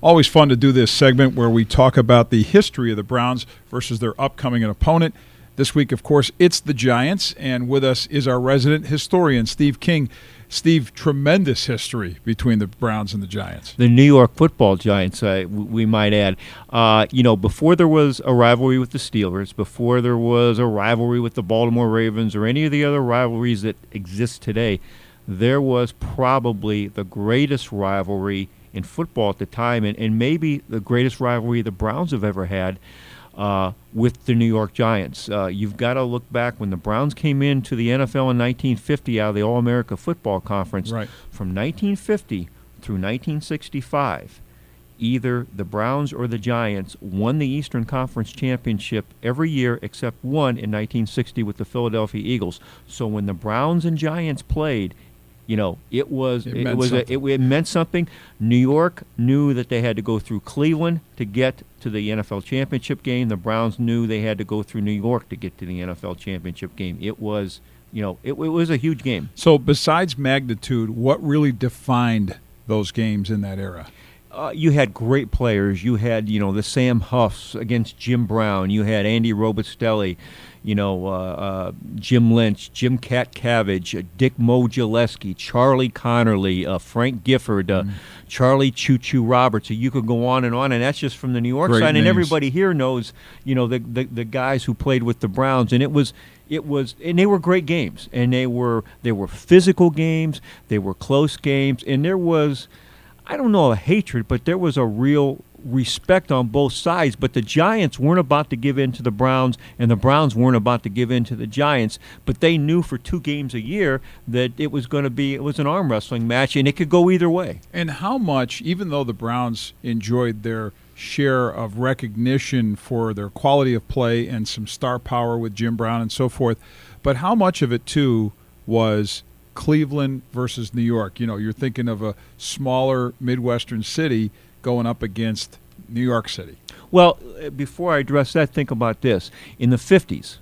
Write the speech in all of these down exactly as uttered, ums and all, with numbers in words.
Always fun to do this segment where we talk about the history of the Browns versus their upcoming opponent. This week, of course, it's the Giants, and with us is our resident historian, Steve King. Steve, tremendous history between the Browns and the Giants. The New York football Giants, uh, we might add. Uh, you know, before there was a rivalry with the Steelers, before there was a rivalry with the Baltimore Ravens or any of the other rivalries that exist today, there was probably the greatest rivalry in football at the time, and, and maybe the greatest rivalry the Browns have ever had uh, with the New York Giants. Uh, you've got to look back when the Browns came into the N F L in nineteen fifty out of the All-America Football Conference. Right. From nineteen fifty through nineteen sixty-five, either the Browns or the Giants won the Eastern Conference Championship every year except one in nineteen sixty with the Philadelphia Eagles. So when the Browns and Giants played, you know, it was it, it, meant was a, it, it meant something. New York knew that they had to go through Cleveland to get to the N F L championship game. The Browns knew they had to go through New York to get to the N F L championship game. It was, you know, it, it was a huge game. So besides magnitude, what really defined those games in that era? Uh, you had great players. You had, you know, the Sam Huffs against Jim Brown. You had Andy Robustelli, you know, uh, uh, Jim Lynch, Jim Cattcavage, uh, Dick Modzelewski, Charlie Connerly, uh, Frank Gifford, uh, mm. Charlie Choo Choo Roberts. So you could go on and on, and that's just from the New York great side. names. And everybody here knows, you know, the, the the guys who played with the Browns, and it was. It was, and they were great games, and they were they were physical games. They were close games, and there was, I don't know, a hatred, but there was a real respect on both sides. But the Giants weren't about to give in to the Browns, and the Browns weren't about to give in to the Giants. But they knew for two games a year that it was going to be, it was an arm wrestling match, and it could go either way. And how much, even though the Browns enjoyed their share of recognition for their quality of play and some star power with Jim Brown and so forth, but how much of it, too, was Cleveland versus New York? You know, you're thinking of a smaller Midwestern city going up against New York City. Well, before I address that, think about this. In the fifties,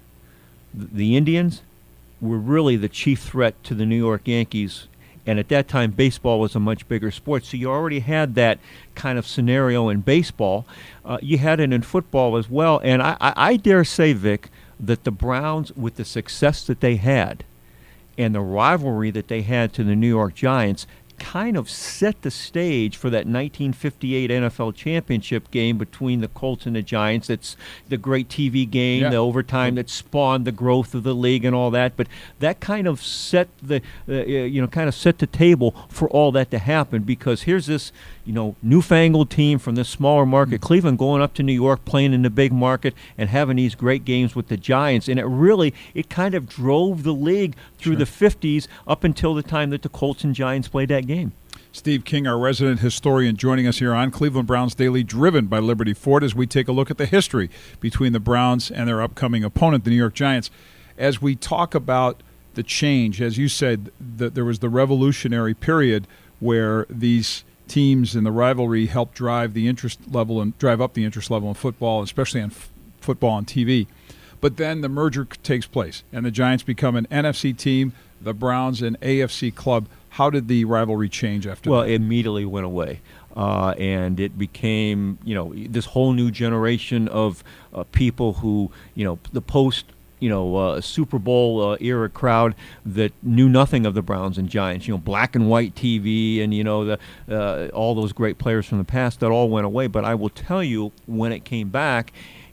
the Indians were really the chief threat to the New York Yankees, and at that time, baseball was a much bigger sport, so you already had that kind of scenario in baseball. Uh, you had it in football as well, and I, I, I dare say, Vic, that the Browns, with the success that they had and the rivalry that they had to the New York Giants, kind of set the stage for that nineteen fifty-eight N F L championship game between the Colts and the Giants. It's the great T V game, yeah. the overtime that spawned the growth of the league and all that. But that kind of set the, uh, you know, kind of set the table for all that to happen, because here's this, you know, newfangled team from this smaller market, mm-hmm. Cleveland, going up to New York, playing in the big market, and having these great games with the Giants. And it really, it kind of drove the league through sure. the fifties up until the time that the Colts and Giants played that game. Steve King, our resident historian, joining us here on Cleveland Browns Daily, driven by Liberty Ford, as we take a look at the history between the Browns and their upcoming opponent, the New York Giants. As we talk about the change, as you said, the, there was the revolutionary period where these teams in the rivalry helped drive the interest level and drive up the interest level in football, especially on f- football on T V. But then the merger takes place, and the Giants become an N F C team, the Browns an A F C club. How did the rivalry change after well, that? Well, it immediately went away. Uh, and it became, you know, this whole new generation of uh, people who, you know, the post, you know, uh, Super Bowl uh, era crowd that knew nothing of the Browns and Giants. You know, black and white T V and, you know, the uh, all those great players from the past, that all went away. But I will tell you, when it came back,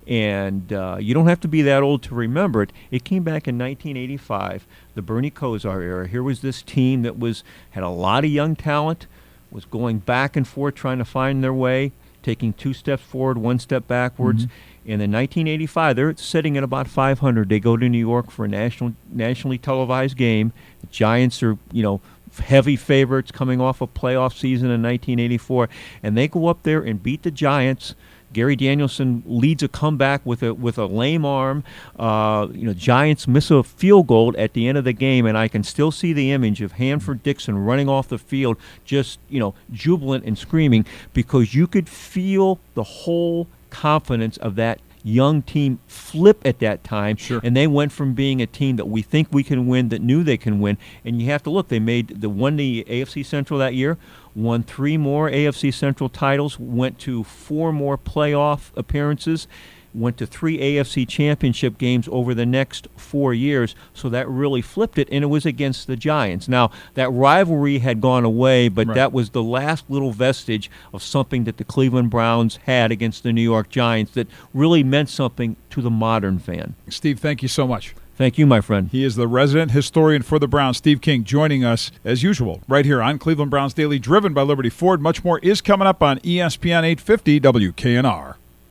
and uh, you don't have to be that old to remember it, it came back in nineteen eighty-five, the Bernie Kosar era. Here was this team that was had a lot of young talent, was going back and forth trying to find their way, taking two steps forward, one step backwards. Mm-hmm. And in nineteen eighty-five, they're sitting at about five hundred. They go to New York for a national, nationally televised game. The Giants are, you know, heavy favorites coming off a playoff season in nineteen eighty-four, and they go up there and beat the Giants. Gary Danielson leads a comeback with a with a lame arm. Uh, you know, Giants miss a field goal at the end of the game, and I can still see the image of Hanford Dixon running off the field, just, you know, jubilant and screaming, because you could feel the whole confidence of that young team flip at that time. Sure. And they went from being a team that we think we can win, that knew they can win, and you have to look, they made the won the A F C Central that year, won three more A F C Central titles, went to four more playoff appearances, went to three A F C championship games over the next four years, so that really flipped it, and it was against the Giants. Now, that rivalry had gone away, but Right. that was the last little vestige of something that the Cleveland Browns had against the New York Giants that really meant something to the modern fan. Steve, thank you so much. Thank you, my friend. He is the resident historian for the Browns, Steve King, joining us as usual right here on Cleveland Browns Daily, driven by Liberty Ford. Much more is coming up on E S P N eight fifty W K N R.